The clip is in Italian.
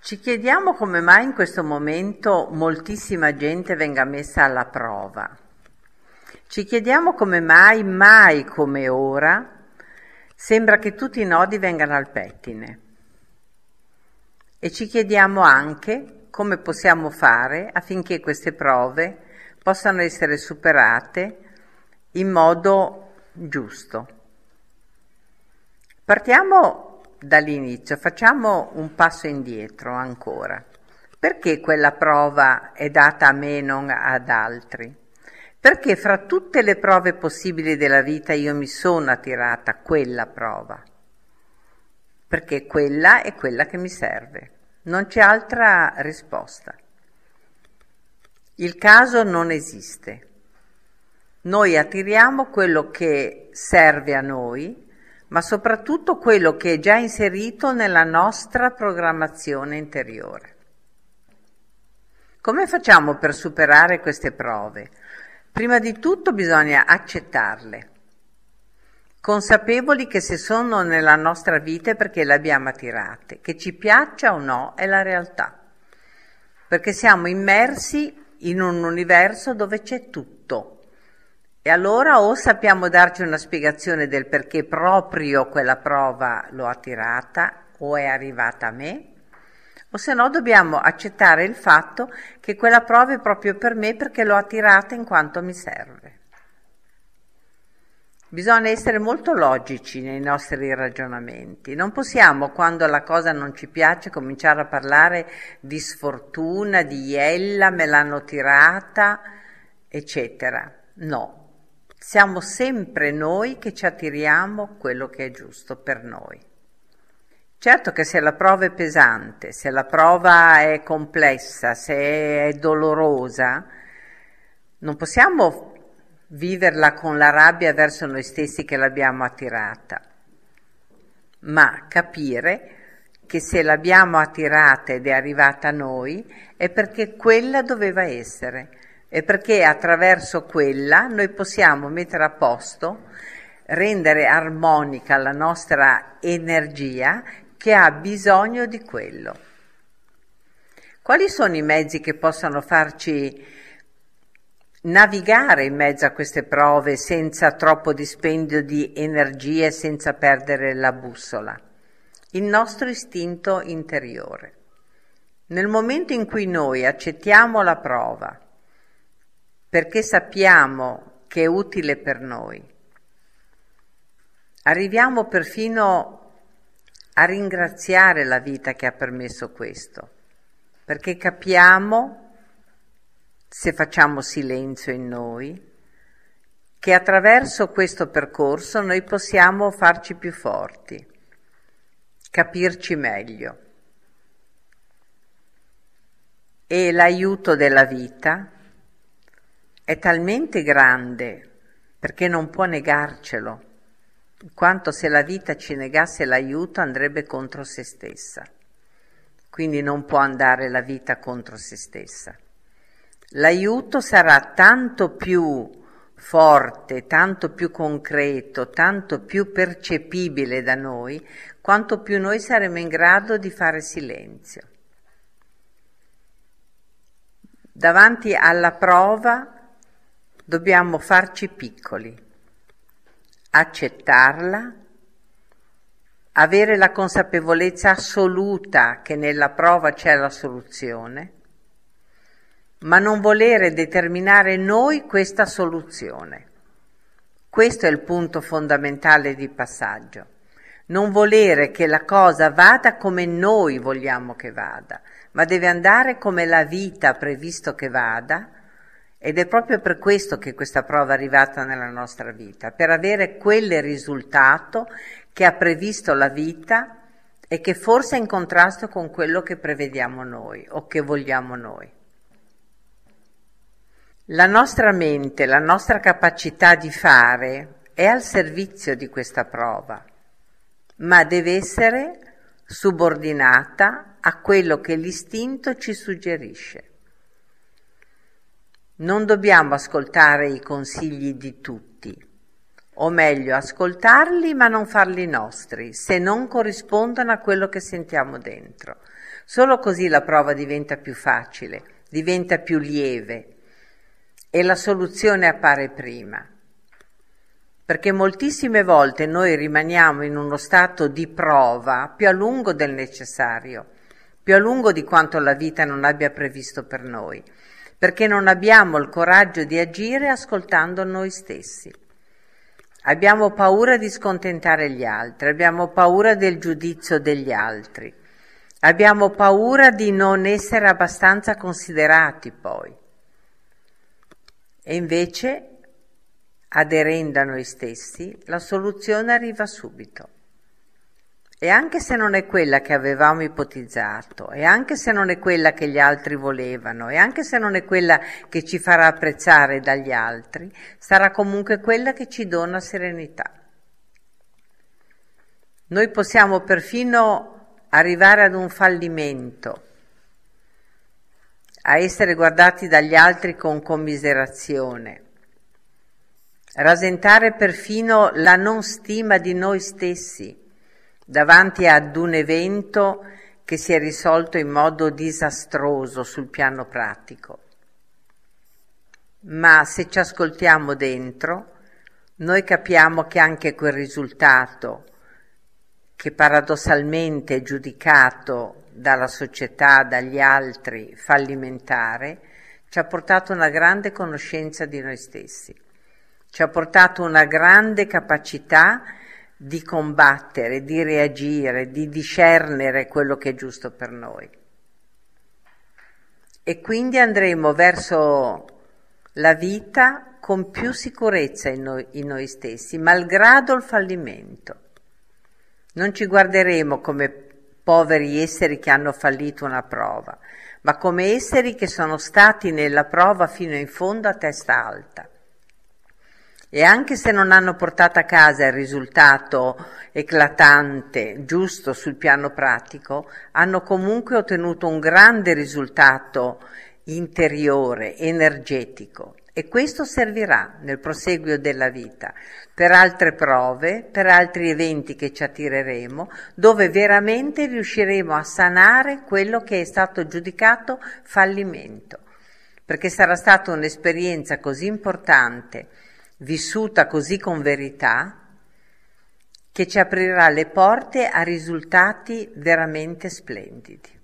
Ci chiediamo come mai in questo momento moltissima gente venga messa alla prova. Ci chiediamo come mai come ora, sembra che tutti i nodi vengano al pettine. E ci chiediamo anche come possiamo fare affinché queste prove possano essere superate in modo giusto. Partiamo dall'inizio, facciamo un passo indietro ancora. Perché quella prova è data a me e non ad altri? Perché fra tutte le prove possibili della vita io mi sono attirata a quella prova? Perché quella è quella che mi serve. Non c'è altra risposta. Il caso non esiste. Noi attiriamo quello che serve a noi, ma soprattutto quello che è già inserito nella nostra programmazione interiore. Come facciamo per superare queste prove? Prima di tutto bisogna accettarle, consapevoli che se sono nella nostra vita è perché le abbiamo attirate, che ci piaccia o no è la realtà, perché siamo immersi in un universo dove c'è tutto. E allora o sappiamo darci una spiegazione del perché proprio quella prova l'ho attirata o è arrivata a me, o se no dobbiamo accettare il fatto che quella prova è proprio per me perché l'ho attirata in quanto mi serve. Bisogna essere molto logici nei nostri ragionamenti. Non possiamo, quando la cosa non ci piace, cominciare a parlare di sfortuna, di iella, me l'hanno tirata, eccetera. No. Siamo sempre noi che ci attiriamo quello che è giusto per noi. Certo che se la prova è pesante, se la prova è complessa, se è dolorosa, non possiamo viverla con la rabbia verso noi stessi che l'abbiamo attirata, ma capire che se l'abbiamo attirata ed è arrivata a noi è perché quella doveva essere. E perché attraverso quella noi possiamo mettere a posto, rendere armonica la nostra energia che ha bisogno di quello. Quali sono i mezzi che possono farci navigare in mezzo a queste prove senza troppo dispendio di energie e senza perdere la bussola? Il nostro istinto interiore. Nel momento in cui noi accettiamo la prova, perché sappiamo che è utile per noi, arriviamo perfino a ringraziare la vita che ha permesso questo, perché capiamo, se facciamo silenzio in noi, che attraverso questo percorso noi possiamo farci più forti, capirci meglio. E l'aiuto della vita è talmente grande perché non può negarcelo, quanto se la vita ci negasse l'aiuto andrebbe contro se stessa. Quindi non può andare la vita contro se stessa. L'aiuto sarà tanto più forte, tanto più concreto, tanto più percepibile da noi, quanto più noi saremo in grado di fare silenzio. Davanti alla prova dobbiamo farci piccoli, accettarla, avere la consapevolezza assoluta che nella prova c'è la soluzione, ma non volere determinare noi questa soluzione. Questo è il punto fondamentale di passaggio. Non volere che la cosa vada come noi vogliamo che vada, ma deve andare come la vita ha previsto che vada. Ed è proprio per questo che questa prova è arrivata nella nostra vita, per avere quel risultato che ha previsto la vita e che forse è in contrasto con quello che prevediamo noi o che vogliamo noi. La nostra mente, la nostra capacità di fare è al servizio di questa prova, ma deve essere subordinata a quello che l'istinto ci suggerisce. Non dobbiamo ascoltare i consigli di tutti, o meglio ascoltarli ma non farli nostri, se non corrispondono a quello che sentiamo dentro. Solo così la prova diventa più facile, diventa più lieve e la soluzione appare prima. Perché moltissime volte noi rimaniamo in uno stato di prova più a lungo del necessario, più a lungo di quanto la vita non abbia previsto per noi, perché non abbiamo il coraggio di agire ascoltando noi stessi. Abbiamo paura di scontentare gli altri, abbiamo paura del giudizio degli altri, abbiamo paura di non essere abbastanza considerati poi. E invece, aderendo a noi stessi, la soluzione arriva subito. E anche se non è quella che avevamo ipotizzato, e anche se non è quella che gli altri volevano, e anche se non è quella che ci farà apprezzare dagli altri, sarà comunque quella che ci dona serenità. Noi possiamo perfino arrivare ad un fallimento, a essere guardati dagli altri con commiserazione, rasentare perfino la non stima di noi stessi davanti ad un evento che si è risolto in modo disastroso sul piano pratico. Ma se ci ascoltiamo dentro, noi capiamo che anche quel risultato, che paradossalmente è giudicato dalla società, dagli altri, fallimentare, ci ha portato una grande conoscenza di noi stessi. Ci ha portato una grande capacità di combattere, di reagire, di discernere quello che è giusto per noi. E quindi andremo verso la vita con più sicurezza in noi stessi, malgrado il fallimento. Non ci guarderemo come poveri esseri che hanno fallito una prova, ma come esseri che sono stati nella prova fino in fondo a testa alta. E anche se non hanno portato a casa il risultato eclatante, giusto sul piano pratico, hanno comunque ottenuto un grande risultato interiore, energetico. E questo servirà nel proseguio della vita, per altre prove, per altri eventi che ci attireremo, dove veramente riusciremo a sanare quello che è stato giudicato fallimento. Perché sarà stata un'esperienza così importante, vissuta così con verità, che ci aprirà le porte a risultati veramente splendidi.